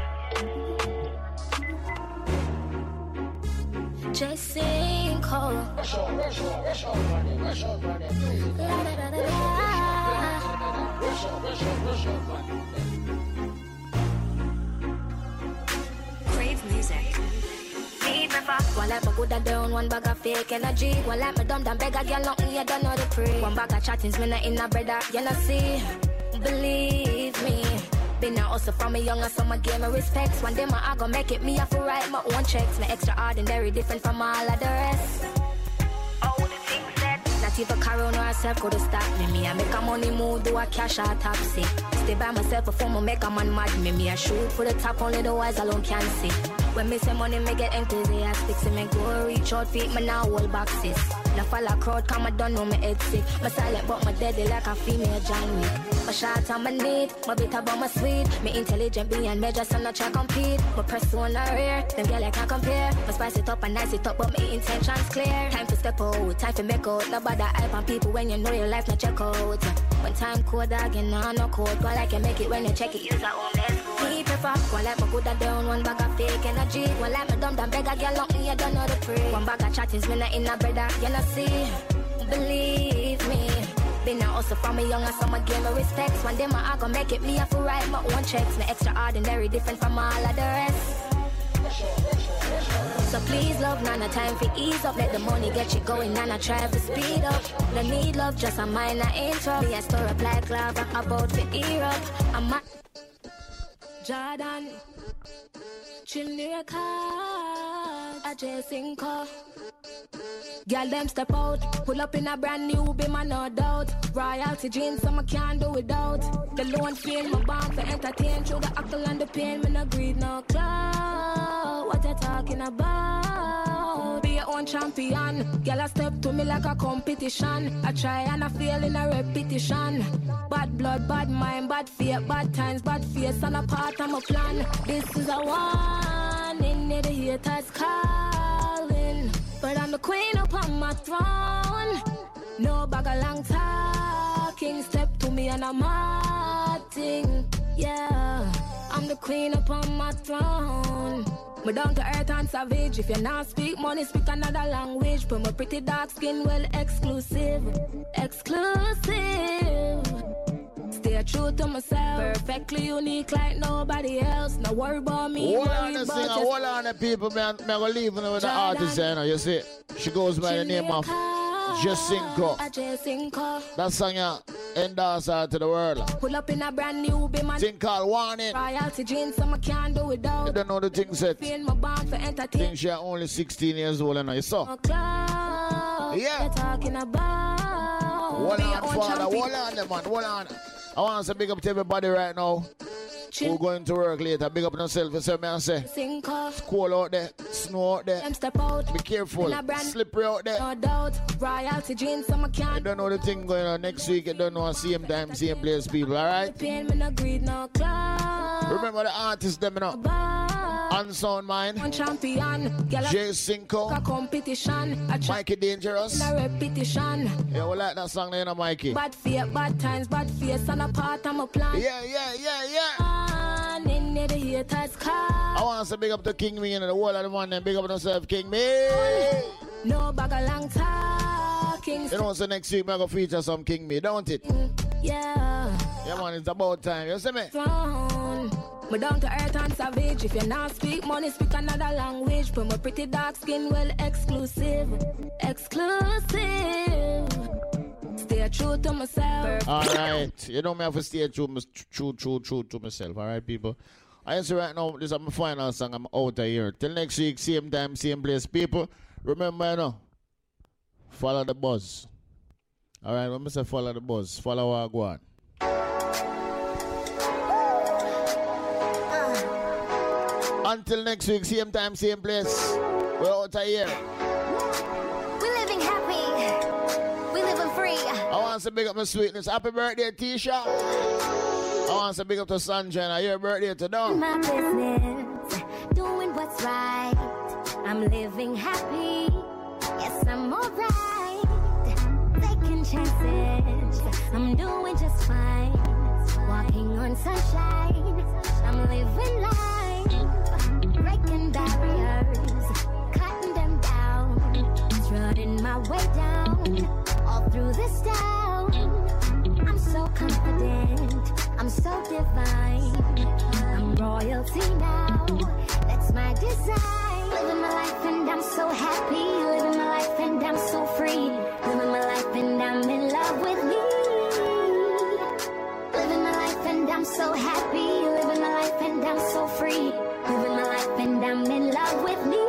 Just sing cold. Crave music. One like my good at down, one bag of fake energy. One like my dumb damn beg a girl, nothing you don't know the pre. One bag of chattings, me not in a brother, you not see. Believe me. Been a hustle from a young, so my game of respects. One day I go make it, me have to write my own checks. Me extraordinary, different from all of the rest. Not even Corona herself could stop me. Me I make a money move, do a cash out taxi. Stay by myself before me make a man mad me. Me I shoot for the top, only the wise alone can see. When me say money, me get enthusiastic. See me go reach out, feet me now hold boxes. Now follow crowd, come I don't know me head sick. My silent but my deadly like a female John Wick. My short and my neat, my bitter but my sweet. Me intelligent beyond measure, so not try compete. My persona rare, them girl I can't compare. My spice it up and nice it up, but my intentions clear. Time to step out, time to make out. Nobody hype on people when you know your life not check out. One time code again, no code. But I can make it when you check it, use a home, let's go. Me prefer, one like my good at down, one bag of fake energy. One like my dumb damn beg a girl, nothing you don't know the pre. One bag of chattings, me not in a brother, you not see. Believe me. Been a hustle from a young, so my game of respects. One day I go make it, me have to write my own checks. Me extraordinary, different from all of the rest. So please love, none time for ease up. Let the money get you going and I try to speed up. No need love, just a minor intro. Me a store up like lava, about to Europe. I'm a Jordan, Chimney card, a J5. Girl, them step out, pull up in a brand new Bima, no doubt. Royalty jeans, some I can't do without. The loan feel my bank for entertain. Through the ackle and the pain, me no greed, no clout. What you talking about? Be your own champion. Girl, I step to me like a competition. I try and I fail in a repetition. Bad blood, bad mind, bad fear, bad times, bad face, and a part of my plan. This is a warning, the haters calling. But I'm the queen upon my throne. No bag of long talking. Step to me and I'm marching. Yeah, I'm the queen upon my throne. Me down to earth and savage. If you not speak money, speak another language. But my pretty dark skin, well, exclusive. Exclusive. Stay true to myself. Perfectly unique like nobody else. No worry about me. Hold on the singer, hold on the people. I'm going to leave with the artist. You see, she goes by the name of J5. That song you endorse her to the world. Pull up in a brand new Bima. Thing called Warning. Royalty jeans, some I can't do without. You don't know the thing set. Think she only 16 years old and you saw. Yeah. Talking about. Hold on, father. Hold on, man. Hold on. I want to say big up to everybody right now. We're going to work later. Big up on yourself. You see me and say. It's cold out there. Snow out there. Be careful. Slippery out there. No doubt. Royalty jeans, some I can't. You don't know the thing going on next week. You don't know same time, same place, people. Alright? No greed, no cloud. Remember the artists, them, you know. Unsound Mind. J5. Competition. Mikey Dangerous. No repetition. Yeah, we like that song there, you know, Mikey. Bad fear, bad times, bad face, and a part of my plan. Yeah. In the haters call. I want to say big up to King Me and the whole of the one, and big up yourself, King Me. No bag of long talking. You know, so next week we're going to feature some King Me, don't it? Yeah. Yeah, man, it's about time. You see me? Me down to earth and savage. If you not speak money, speak another language. Put my pretty dark skin, well, exclusive. Exclusive. Stay true to myself. Alright. You know me have to stay true to myself. Alright, people. I say right now, this is my final song. I'm out of here. Till next week, same time, same place. People, remember, you know, follow the buzz. Alright, when I say follow the buzz, follow what I go on. Until next week, same time, same place. We're out of here. We're living happy. We living free. I want to big up my sweetness. Happy birthday, Tisha. I want to big up to Sunshine. Your birthday today. My business, doing what's right. I'm living happy. Yes, I'm alright. Taking chances. I'm doing just fine. Walking on sunshine. I'm living life. Breaking barriers, cutting them down, trotting my way down, all through this town. I'm so confident, I'm so royalty now. That's my design. Living my life and I'm so happy. Living my life and I'm so free. Living my life and I'm in love with me. Living my life and I'm so happy. Living my life and I'm so free. Living my life and I'm in love with me.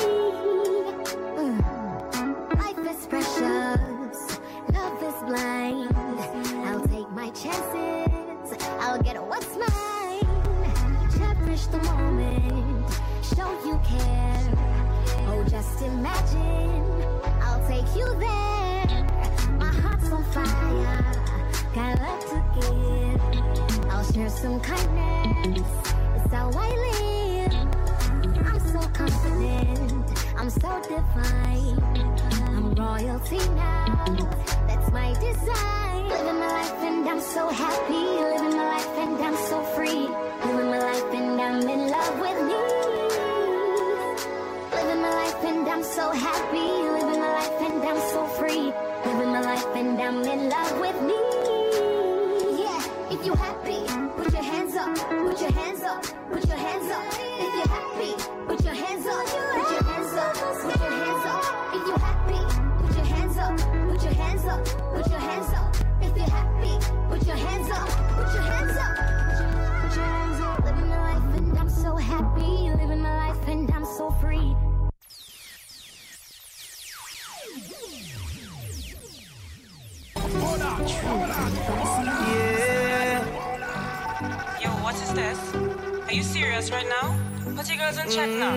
Life is precious. Love is blind. I'll take my chances. I'll get what's mine. Cherish the moment. Show you care. Oh, just imagine. I'll take you there. My heart's on fire. Got love to give. I'll share some kindness. It's how I live. I'm so confident. I'm so divine. I'm royalty now. That's my design. Living my life and I'm so happy. Living my life and I'm so free. Living my life and I'm in love with me. Living my life and I'm so happy. Living my life and I'm so free. Living my life and I'm in love with me. Yeah, if you happy, put your hands up. Put your hands up. Put your hands up. If you're happy, put your hands up. Put your hands up. Put your hands up. If you're happy, put your hands up. Put your hands up. Put your hands up. If you're happy, put your hands up. Put your hands up. Put your hands up. Living my life and I'm so happy. Living my life and I'm so free. Hold on. Yeah. Yo, what is this? Are you serious right now? Put your girls in check now.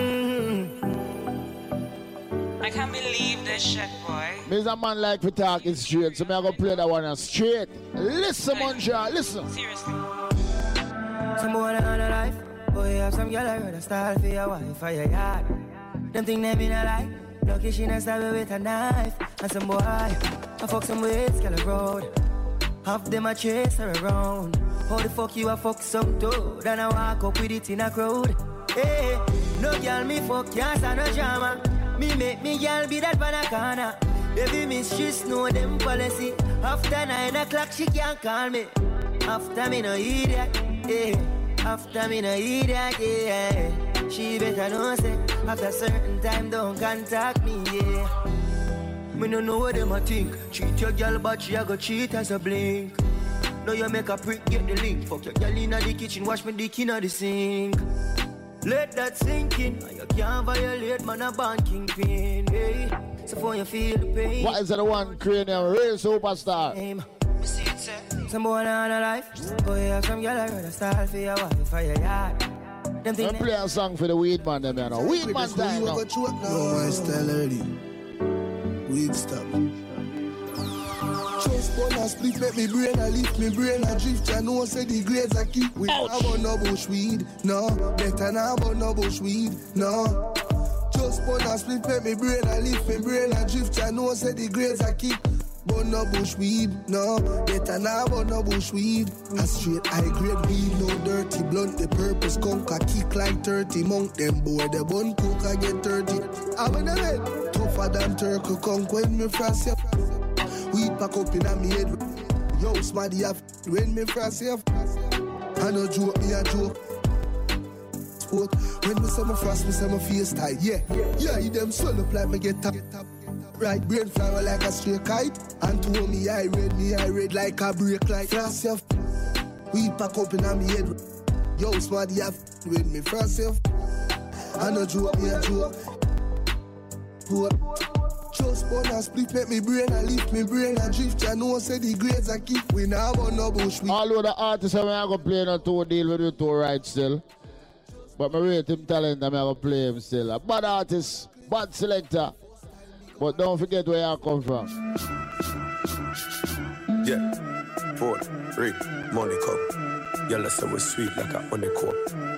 I can't believe this shit, boy. Me's a man like to talk it straight, so me I go play that one straight. Listen, Monja, listen. Seriously. Some boy on a life. Boy, have some girl I heard a style for your wife or your yard. Them think they mean a lie. Lucky she not stab with a knife. And some boy, I fuck some with Scala Road. Half them a chase her around. How the fuck you a fuck some toad? And I walk up with it in a crowd. Hey, no girl me fuck, can't stand no drama. Me make me girl be that banana. Baby mistress know them policy. After 9 o'clock she can't call me. After me no idiot, yeah. After me no idiot, yeah. She better know say after certain time don't contact me, yeah. Me no know what them a think. Cheat your girl but she a go cheat as a blink. Now you make a prick get the link. Fuck your girl inna the kitchen, wash me dick inna the sink. Let that sink in. You can't violate man a band kingpin, hey. So for you feel the pain. What is that one cranium real superstar? See it, sir. Some boy on a life. Boy, have some girl I heard a style for your wife for your yard. Them think play a song for the weed man, them, you know. Weed man time now. No, my style early. Weed stop. Just wanna split, make me brain a lift, me brain a drift. I know say the grades I keep. We not about no bush weed, no. Better not about no bush weed, no. Just wanna split, make me brain a lift, me brain a drift. I know say the grades I keep. But no bush weed, no. Better now, but no bush weed. A straight high grade weed, no dirty blunt. The purpose conquer kick like 30 monk. Them boy, the bun cook, I get 30. I'm in the head, tougher than turkey conk when me frost ya. Weed pack up in a me head. Yo, smarty have when me frost ya. I no joke, me a joke. Sport, when me say my frost, me say my face tight. Yeah, them swell up like me get top. Right brain flower like a straight kite. And to me I read like a brake light. Frost ya. Weed pack up in a me head. Yo, smarty have when me frost ya. I no joke, me a joke. Sport. Just wanna split, make me brain a lift, me brain a drift. I know say the grades I keep. We now have no bush. All of the artists I'm going to play no two deal with you two right still. But my rate him talent I'm going to play him still. A bad artist, bad selector. But don't forget where I come from. Yeah, 4, 3, money cup. Y'all say we're sweet like a honey cup.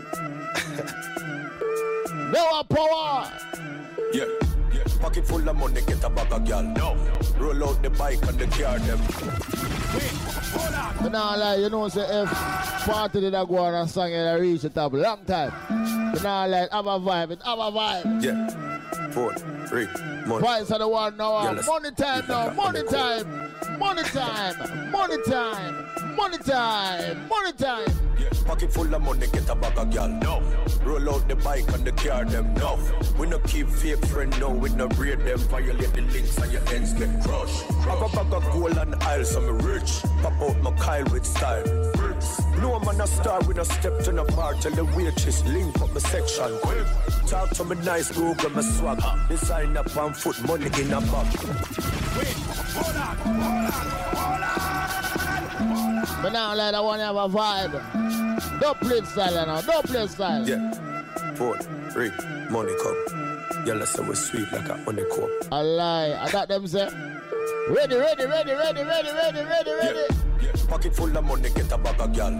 No power! Yeah. Pocket full of money, get a bag of girl. No. Roll out the bike and the car them. Wait, hold on. You know, like, you know, say if party did I go on and song and I reach the top long time. You know, like, have a vibe, it have a vibe. Yeah. 4, 3, money. Price of the one now. Money time now, money time. money time, money time, money time, money time. Yeah, pocket full of money, get a bag of gal. No, roll out the bike and the car them. No, we no keep fake friend. No, we no braid them. Violate the links and your ends get crushed. Have a bag of gold and aisles, so me rich. Pop out my Kyle with style. No man a star, we no step to the bar. Tell the waitress link up the section. Talk to me nice, Google my swag. Design up on foot, money in a bag. Wait, hold on. But now let I want to have a vibe. Don't play style now, don't play style. Yeah, 4, 3, money come. Y'all say we sweet like a honeycomb. I lie, I got them say. Ready. Yeah. Pocket full of money, get a bag of gal.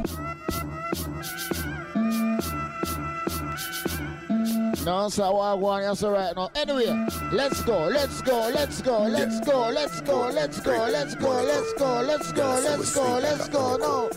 No, so I want you so right now. Anyway, let's go. No,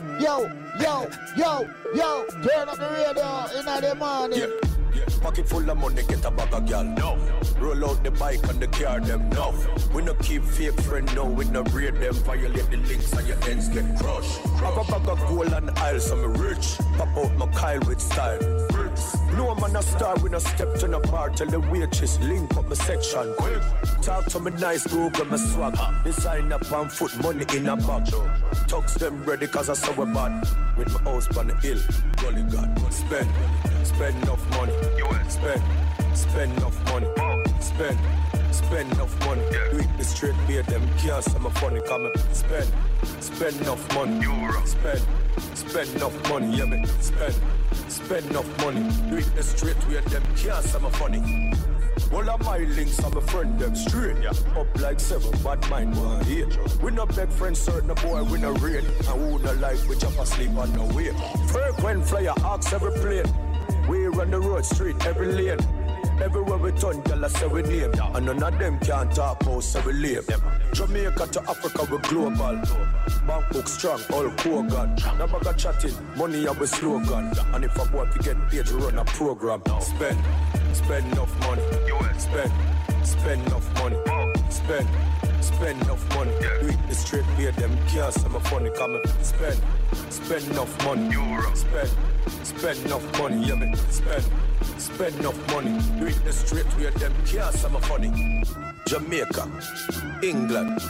yo, turn up the radio in the morning. Yeah. Pocket full of money, get a bag of gal. No, roll out the bike and the car them. No, we no keep fake friend. No, we no braid them. Violate the links and your ends get crushed. Have a bag of gold and aisles, so me rich. Pop out my Kyle with style. No man a star, we no step to the bar. Tell the waitress link up my section. Talk to me nice, Google my swag. Design up on foot, money in a bag. Tucks them ready cause I saw we bad. With my house on the hill, Golly God. Spend enough money. Spend enough money. Spend enough money. Do it the straight way, them can't say my funny. Come spend enough money. Spend enough money. Yeah, me spend enough money. Do it the straight way, them can't say my funny. All of my links are my friend, them straight. Yeah. Up like 7, bad mind 1 We no beg friends, certain boy, we no raid. And who no like, we jump asleep on the way. Frequent flyer, ask every plane. We run the road, street, every lane. Everywhere we turn, y'all say we name. And none of them can't talk about, so we live. Jamaica to Africa, we global. Bank book strong, all Kogan. No bag chatting, money are we slogan. And if a boy we get paid, we run a program. Spend enough money. Spend enough money. Spend enough money. Do it the straight way, them can't say my funny. Come spend enough money. Spend enough money. Yeah, me spend enough money. Do it the straight way, them can't say my funny. Jamaica, England,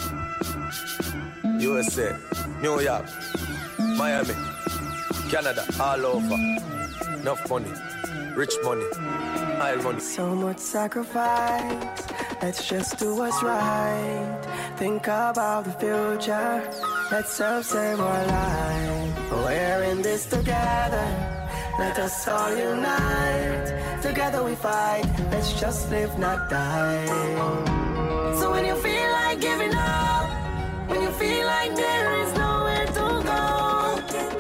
USA, New York, Miami, Canada, all over. Enough money, rich money, high money. So much sacrifice, let's just do what's right. Think about the future, let's self-save our life. We're in this together. Let us all unite. Together we fight. Let's just live, not die. So when you feel like giving up, when you feel like there is nowhere to go,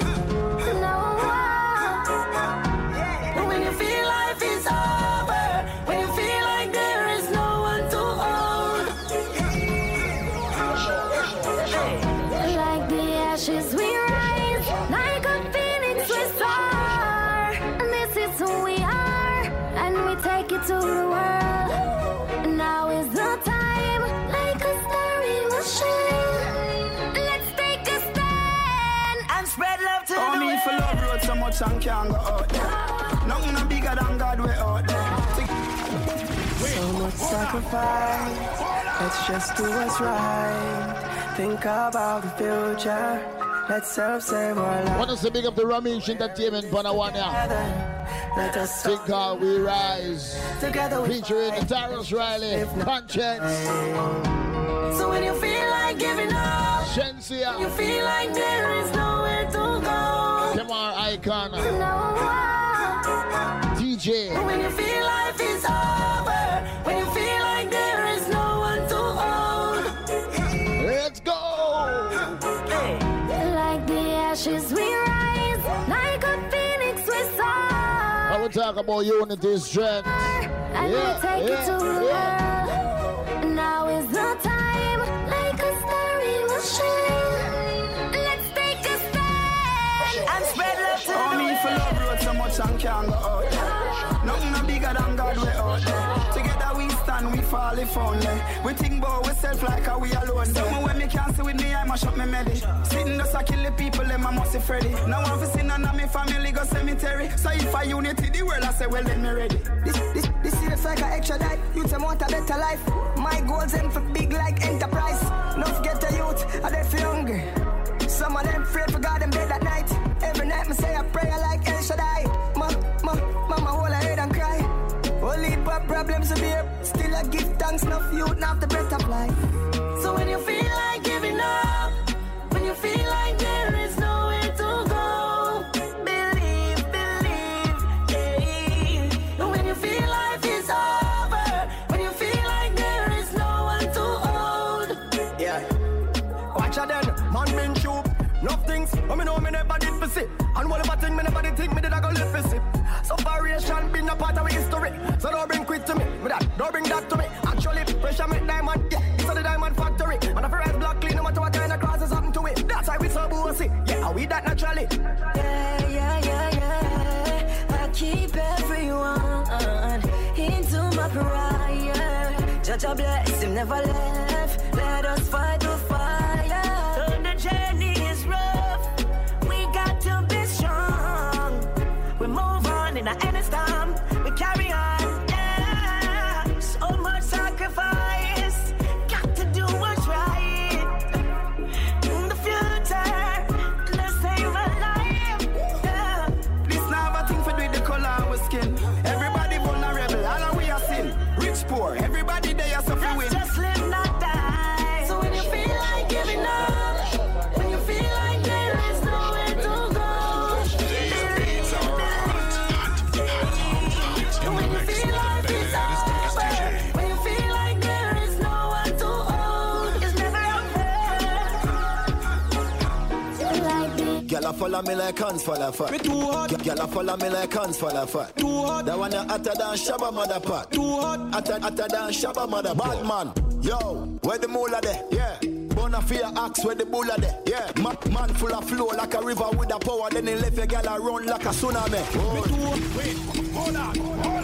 but when you feel life is over, when you feel like there is no one to hold, like the ashes we rise, like a phoenix we soar. And this is who we are, and we take it to the world. And now is the time, like a star we will shine. Let's take a stand and spread love to the world. Me for love road so much and can't go out there. Nothing no bigger than God way out there. So much sacrifice, let's just do what's right. Think about the future, let's self-save our life. Want to say big up the Ramesh Entertainment for the one year. Let us think how we rise. Together we featuring the Tarrus Riley, Conscience. So when you feel like giving up, Shensia, you feel like there is nowhere to go. Come on, Icon. DJ. When you feel life is over, when you feel like there is no one to hold, let's go. Like the ashes we rise, like a phoenix we soar. I will talk about unity, strength. And we take it to the world. Now is the time, like a star we will shine. Let's take a stand and spread love to the world. love road so much and can't go out there. Nothing no bigger than God we out there. Together we stand, we fall if only. We think about ourselves like how we alone. Someone when me can't see with me, I mash up me melody. Sitting just a kill the people, them I must be Freddy. Now I'm for sin none of me family go cemetery. So if I unity the world, I say well then me ready. This is like an extra die. Youth them want a better life. My goals them for big like enterprise. Enough get a youth, and they feel hungry. Some of them afraid for God them dead at night. Every night me say a prayer like El Shaddai. Mama hold her head and cry. Only but problems to bear. Still I give thanks, enough youth, not the breath of life. So when you feel like giving up, when you feel like there is nowhere to go, believe, yeah. And when you feel life is over, when you feel like there is no one to hold, yeah. Watch out then, man been tube. Enough things, I know me never did for see. And whatever thing me never did think me did I go live for see. So variation been a part of my history. So don't bring quit to me, with that, don't bring that to me. Actually, pressure make diamond, yeah, it's the diamond factory. And if I rise block clean, no matter what kind of crosses happen to it. That's why we so bossy, yeah, we that naturally. Yeah. I keep everyone into my prayer. Judge a bless him, never left. Let us fight the fire. Though the journey is rough, we got to be strong. We move on in any storm. We carry on, yeah. So much sacrifice. Got to do what's right. In the future, let's save a life, yeah. This now a thing for do the color of our skin. Everybody vulnerable, all of we are sin. Rich, poor, everybody there are suffering. Let's just live, not die. So when you feel like giving up, when you feel like there is nowhere to go, when you feel like it's over, when you feel like there is no one to hold, it's never over. Girl, I follow me like hands fall of fat. Girl, I follow me like hands fall of fat. That one hotter than Shabba mother pot. Hotter than Shabba mother. Bad man, yo, where the moolah there? Yeah. Bonafia axe where the bulla there. Yeah. Man full of flow like a river with a power. Then he left a girl run like a tsunami. Wait, hold on.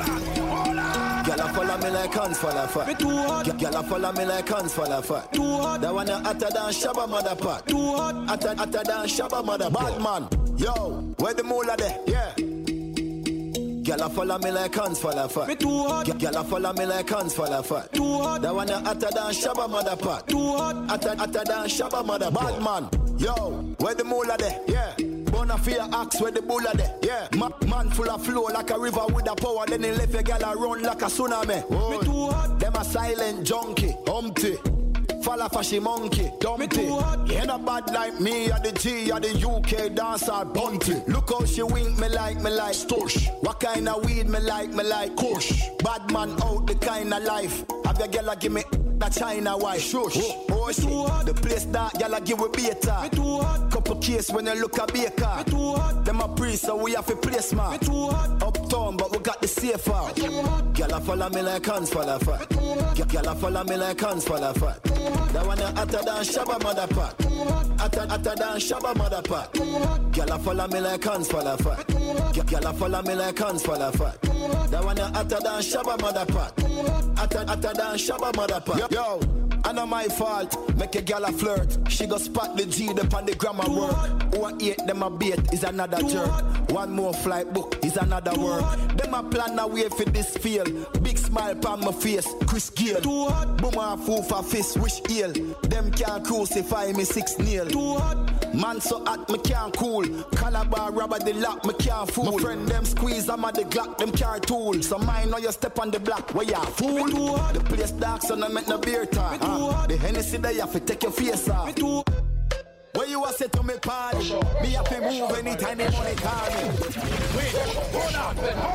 Girl, I follow me like hands fall of fat. Girl, I follow me like hands fall of fat. That one hotter than Shabba mother pot. Hotter than Shabba mother. Bad man, yo, where the moolah there? Yeah. Girl, I follow me like hands fall of fat. Girl, I follow me like hands fall of fat. That one hotter than Shabba mother pot. Hotter than Shabba mother. Bad man, yo, where the moolah there? Yeah. Bonafia axe where the bulla there. Yeah. Man full of flow like a river with a power. Then he left a girl run like a tsunami. Oh. Them a silent junkie, Humpty. Falla fashy monkey, dumpty. You not bad like me, or the G, or the UK dancer, bunty. Look how she wink me like Stush. What kind of weed me like Kush. Bad man out the kind of life. Have your girl give me that China wife. Shush. Oh shit, the place that girl give we beta. Couple case when you look a baker. Them a priest, so we have a place man. Uptown, but we got the safe out. Girl follow me like hands fall of fat. Girl follow me like hands fall of fat. That one hotter than Shabba mother pot. Hotter than Shabba mother pot. Girl follow me like hands fall of fat. Girl follow me like hands fall of fat. That one hotter than Shabba mother pot. Hotter than Shabba mother pot. Yo, I know my fault. Make a girl a flirt. She go spot the G upon the grammar work. Who I eat them a bait is another jerk. One more flight book is another work. Them a plan a way for this field. Big smile on my face, Chris Gale. Boom a fool for fist, wish ill. Them can't crucify me 6 nail. Man so hot, me can't cool. Calabar rubber the lock, me can't fool. My friend them squeeze, I'm at the Glock, them carry tool. So mine know you step on the block, where ya fool. The place dark, so no make no beer talk. The Hennessy there, you have to take your face off. Where you a say to me party? Me have to move anytime the money call me. Wait, hold on.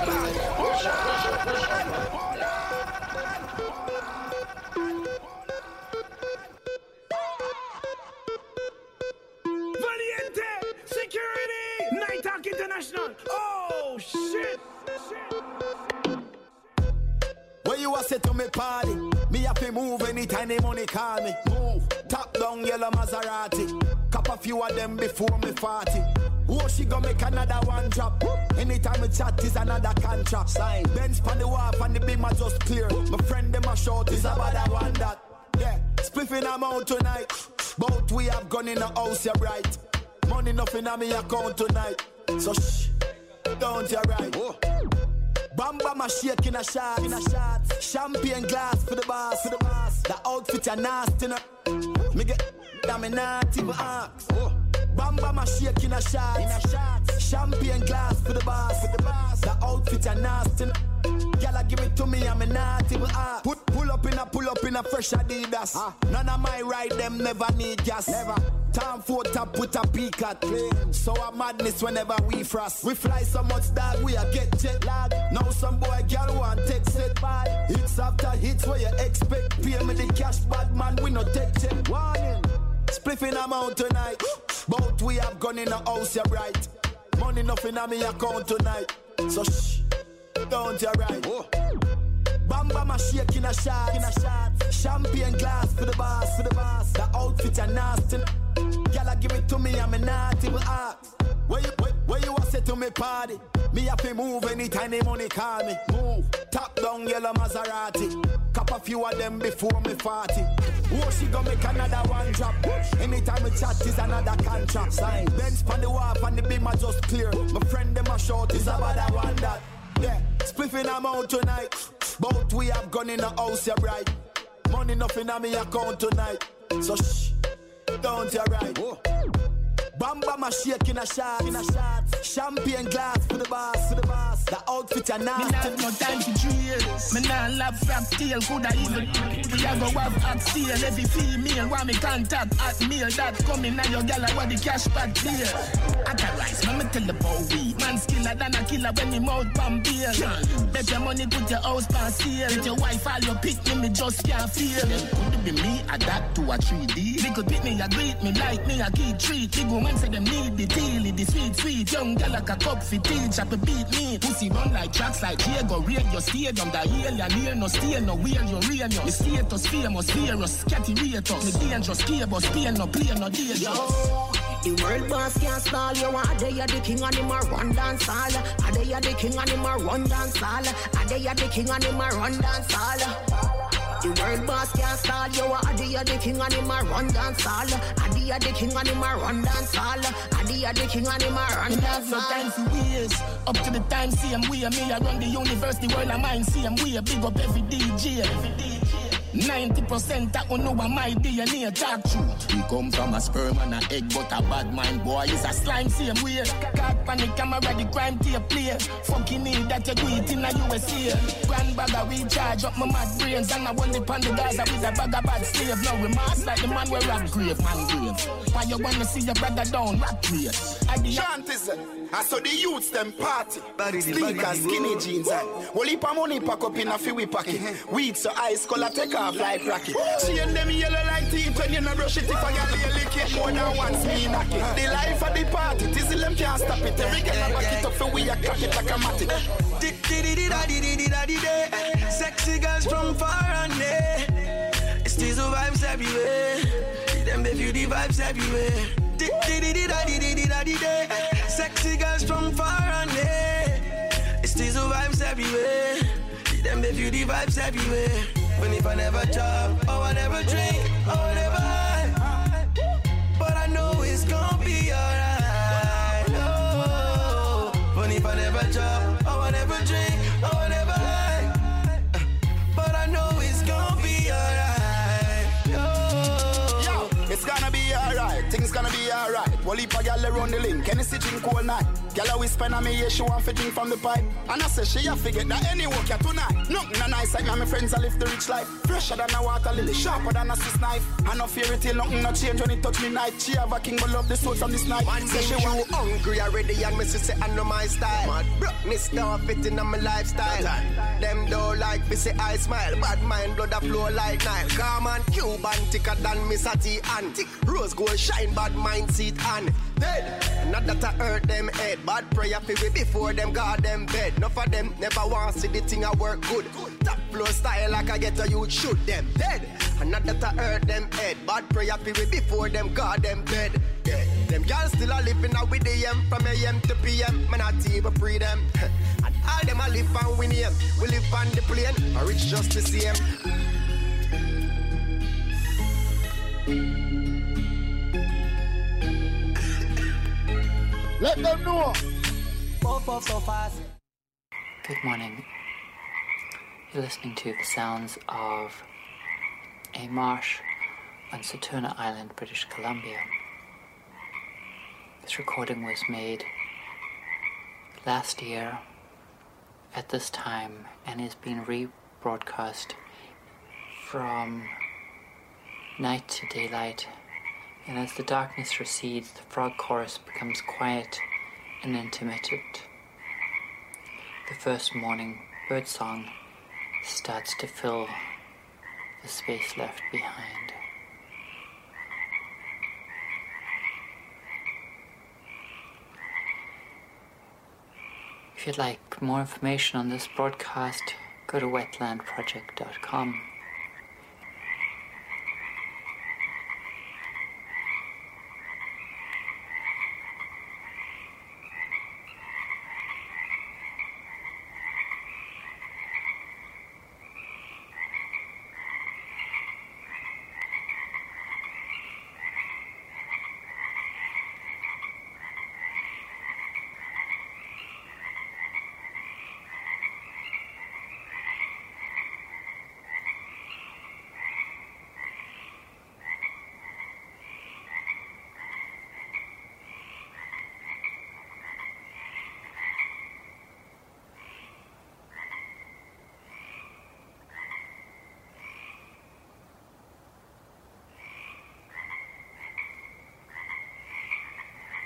Valiente, security, Night Talk International. Oh shit. Where you a say to me party? Me have to move anytime the money call me. Move, top down yellow Maserati. Cop a few of them before me 40. Oh, she gon' make another one drop. Anytime we chat is another contract. Sign. Benz pan the wharf and the beam are just clear. My friend them a short is about that one that. Yeah, spliffing I'm out tonight. Both we have gone in the house, you're right. Money nothing on me account tonight. So shh, don't you right. Oh. Bamba my shake in a shot. Champagne glass for the boss. The outfit are nasty. Me get damn me not even ask. Oh. Bamba my shake in a shot. Champagne glass for the boss. The outfit are nasty. Y'all give it to me, I'm not even ask. Pull up in a fresh Adidas. None of my ride them never need gas. Never. Time for top with a peak at. So a madness whenever we frost. We fly so much that we a get jet lag. Now some boy girl want text it bad. Hits after hits where you expect. Pay me the cash, bad man, we no take check. Warning. Spliffing amount tonight. Both we have gone in the house, you're right. Money nothing on me account tonight. So shh, don't you right. Oh. Bamba my shake in a shot. Champagne glass for the boss. The outfit are nasty. Y'all give it to me, I'm not even ask. Where you a say to me party? Me have to move anytime the money call me. Move, top down yellow Maserati. Cop a few of them before me 40. Oh, she gon' make another one drop. Anytime we chat is another contract. Sign. Benz pan the wharf and the beam are just clear. My friend them a short is about that one that. Yeah, spliffing I'm out tonight. Both we have gone in the house, you're right. Money nothing on me account tonight. So shh, don't you right. Oh. Bamba my shake in a shot. Champagne glass for the boss. The outfit are nasty. Me not no time to drill. Me not love frap tail. Coulda even we a go have hot steel. Every female want me contact at meal. That coming now your gal where the cash back clear. Authorize, me tell the Bowie. Man skiller than a killer when he mouth bomb beer. Bet your money put your house pan sale. Get your wife all your pick me just can't feel. Could it be me adapt to a 3D? They could pick me a greet me like me a key treat. Big woman say them need the deal, the sweet. Young gal like a cup for teach up a beat me. Pussy run like tracks like Diego. Radio stadium, the alien here no stay no wheel you real yo. Me status famous, virus, catty rate us. Me dangerous, cable, Spain no play no dangerous. The world boss can't stall you. Are they the king and him a run dance all? Are they the king and him a run dance all? Are they the king and him a run dance all? The world boss can't stall you. Are they the king and him a run dance all? Are they the king and him a run dance all? Are they the king and him a run dance all? No time for years. Up to the time, same way. Me I run the universe, the world of mine, same way. Big up every DJ. 90% that you know what my DNA talk truth. We come from a sperm and a egg, but a bad mind boy is a slime same way. Caught on the camera, the crime tape play. Fucking need that you do it in the USA. Grand bagger, we charge up my mad brains. And I want the pan the Gaza with a bag of bad slave. Now we mask like the man where rap grave, man grave. Why you wanna see your brother down, rap grave? Chantism, I saw the youths them party. Sneakers, skinny jeans and well, heap of money pack up in a few pocket. Weed so ice color take off like rocket. She and them yellow like teeth when you no brush it. If I got a lick it more than once me knock it. The life of the party, Tizzle them can't stop it. Every girl I back it up for we a crack it like a matic. Sexy girls from far and near. It's Tizzle vibes everywhere. Them they feel the vibes everywhere. Sexy girls from far and near. It's Tizzle vibes everywhere. Them they feel the vibes everywhere. When if I never chop, oh I never drink, oh I never hide. But I know it's gonna be alright. Oh, when if I never chop, oh I never drink, oh I never hide. But I know it's gonna be alright. Oh. Yo, it's gonna be alright. Things gonna be alright. Well, if a gal around the link, any see drink all night. Gal a whisper na me, yeah, she want to drink from the pipe. And I say she a forget that any work ya tonight. Nothing a nice like me and my friends a live the rich life. Fresher than a water lily, sharper than a Swiss knife. And no fairy tale, nothing no change when it touch me night. She have a king but love the soul from this night. Man say she want hungry already and me say I know my style. Mad brokeness now fitting on my lifestyle. Them don't like me say I smile. Bad mind blood a flow like Nile. Calm and Cuban thicker than Miss Ati and Rose gold shine bad mind seat and dead. Not that I hurt them head. Bad prayer for we before them guard them bed. Enough of them never want to see the thing I work good. Top flow style like I get a youth shoot them dead. And not that I hurt them head. Bad prayer for we before them guard them bed. Yeah. Them girls still a living out with the AM, from AM to PM, man, not even free them. And all them I live and win here. We live on the plane, I reach just the same. Let them know. Pop so fast. Good morning. You're listening to the sounds of a marsh on Setuna Island, British Columbia. This recording was made last year at this time and is being rebroadcast from night to daylight. And as the darkness recedes, the frog chorus becomes quiet and intermittent. The first morning bird song starts to fill the space left behind. If you'd like more information on this broadcast, go to wetlandproject.com.